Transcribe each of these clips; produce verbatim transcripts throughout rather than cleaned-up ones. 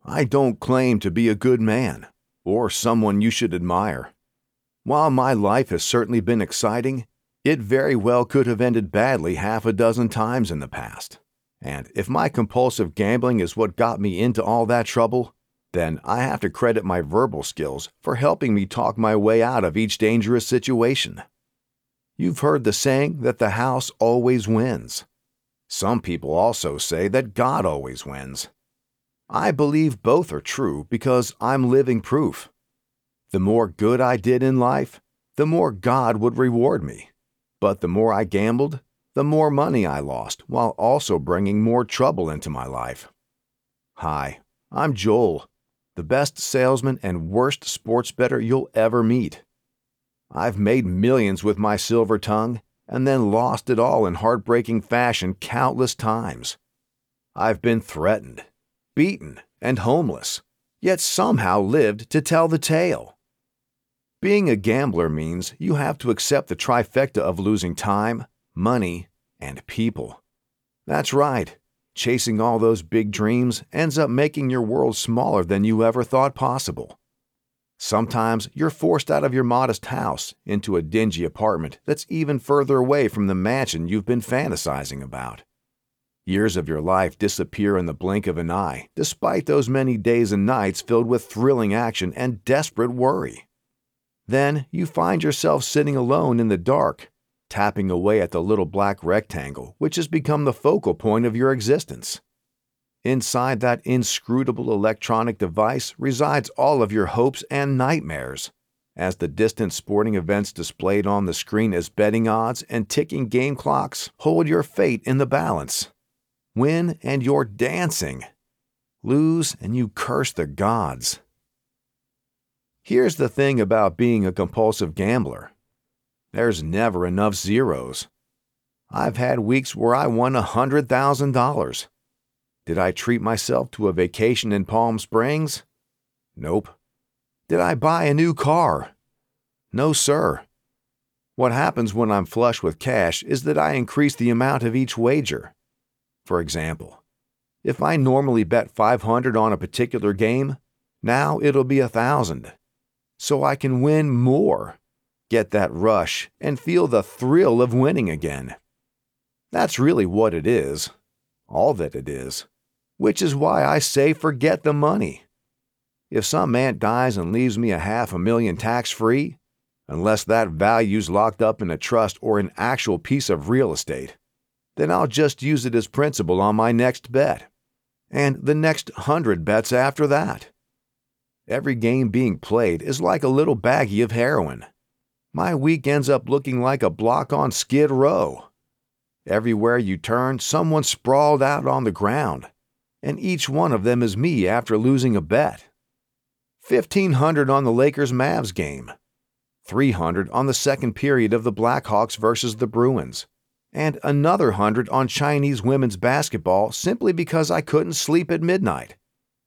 I don't claim to be a good man or someone you should admire. While my life has certainly been exciting, it very well could have ended badly half a dozen times in the past. And if my compulsive gambling is what got me into all that trouble, then I have to credit my verbal skills for helping me talk my way out of each dangerous situation. You've heard the saying that the house always wins. Some people also say that God always wins. I believe both are true because I'm living proof. The more good I did in life, the more God would reward me. But the more I gambled, the more money I lost while also bringing more trouble into my life. Hi, I'm Joel, the best salesman and worst sports bettor you'll ever meet. I've made millions with my silver tongue and then lost it all in heartbreaking fashion countless times. I've been threatened, beaten, and homeless, yet somehow lived to tell the tale. Being a gambler means you have to accept the trifecta of losing time, money, and people. That's right. Chasing all those big dreams ends up making your world smaller than you ever thought possible. Sometimes you're forced out of your modest house into a dingy apartment that's even further away from the mansion you've been fantasizing about. Years of your life disappear in the blink of an eye, despite those many days and nights filled with thrilling action and desperate worry. Then you find yourself sitting alone in the dark, tapping away at the little black rectangle which has become the focal point of your existence. Inside that inscrutable electronic device resides all of your hopes and nightmares, as the distant sporting events displayed on the screen as betting odds and ticking game clocks hold your fate in the balance. Win and you're dancing. Lose and you curse the gods. Here's the thing about being a compulsive gambler. There's never enough zeros. I've had weeks where I won one hundred thousand dollars. Did I treat myself to a vacation in Palm Springs? Nope. Did I buy a new car? No, sir. What happens when I'm flush with cash is that I increase the amount of each wager. For example, if I normally bet five hundred on a particular game, now it'll be one thousand. So I can win more, get that rush, and feel the thrill of winning again. That's really what it is, all that it is. Which is why I say forget the money. If some aunt dies and leaves me a half a million tax-free, unless that value's locked up in a trust or an actual piece of real estate, then I'll just use it as principal on my next bet, and the next hundred bets after that. Every game being played is like a little baggie of heroin. My week ends up looking like a block on Skid Row. Everywhere you turn, someone's sprawled out on the ground, and each one of them is me after losing a bet. fifteen hundred on the Lakers-Mavs game, three hundred on the second period of the Blackhawks versus the Bruins, and another one hundred on Chinese women's basketball simply because I couldn't sleep at midnight.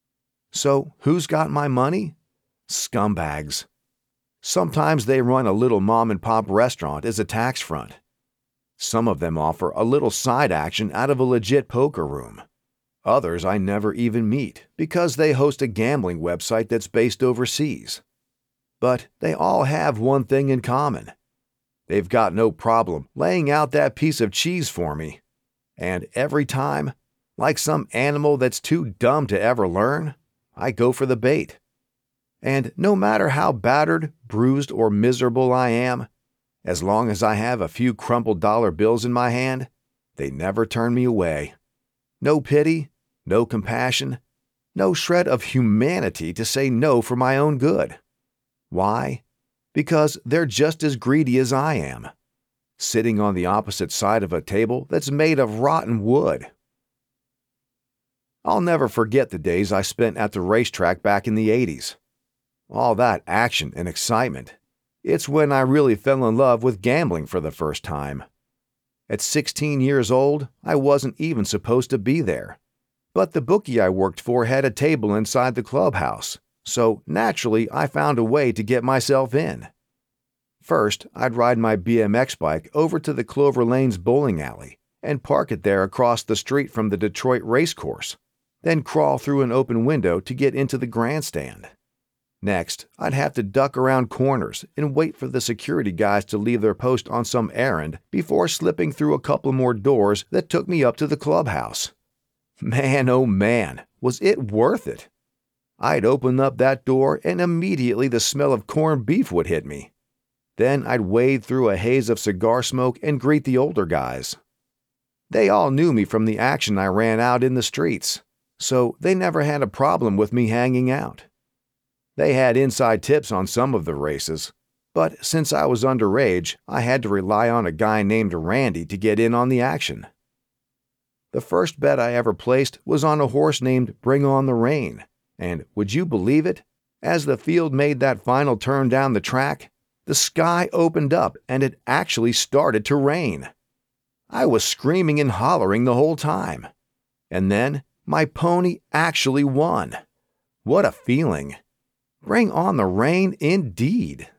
So who's got my money? Scumbags. Sometimes they run a little mom-and-pop restaurant as a tax front. Some of them offer a little side action out of a legit poker room. Others I never even meet because they host a gambling website that's based overseas. But they all have one thing in common. They've got no problem laying out that piece of cheese for me. And every time, like some animal that's too dumb to ever learn, I go for the bait. And no matter how battered, bruised, or miserable I am, as long as I have a few crumpled dollar bills in my hand, they never turn me away. No pity, no compassion, no shred of humanity to say no for my own good. Why? Because they're just as greedy as I am, sitting on the opposite side of a table that's made of rotten wood. I'll never forget the days I spent at the racetrack back in the eighties. All that action and excitement. It's when I really fell in love with gambling for the first time. At sixteen years old, I wasn't even supposed to be there. But the bookie I worked for had a table inside the clubhouse, so naturally I found a way to get myself in. First, I'd ride my B M X bike over to the Clover Lanes bowling alley and park it there across the street from the Detroit race course, then crawl through an open window to get into the grandstand. Next, I'd have to duck around corners and wait for the security guys to leave their post on some errand before slipping through a couple more doors that took me up to the clubhouse. Man, oh man, was it worth it! I'd open up that door and immediately the smell of corned beef would hit me. Then I'd wade through a haze of cigar smoke and greet the older guys. They all knew me from the action I ran out in the streets, so they never had a problem with me hanging out. They had inside tips on some of the races, but since I was underage, I had to rely on a guy named Randy to get in on the action. The first bet I ever placed was on a horse named Bring On the Rain, and would you believe it? As the field made that final turn down the track, the sky opened up and it actually started to rain. I was screaming and hollering the whole time. And then my pony actually won. What a feeling! Bring on the rain indeed.